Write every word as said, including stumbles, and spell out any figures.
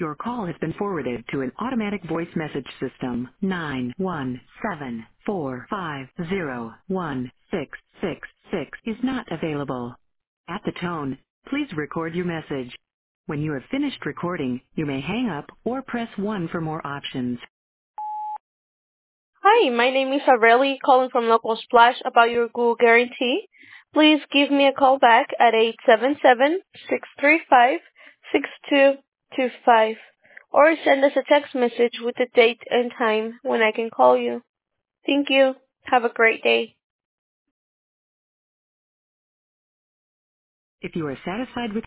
Your call has been forwarded to an automatic voice message system. nine one seven four five zero one six six six is not available. At the tone, please record your message. When you have finished recording, you may hang up or press one for more options. Hi, my name is Aurelie, calling from Local Splash about your Google guarantee. Please give me a call back at eight seven seven, six three five, six two two five or send us a text message with the date and time when I can call you. Thank you. Have a great day. If you are satisfied with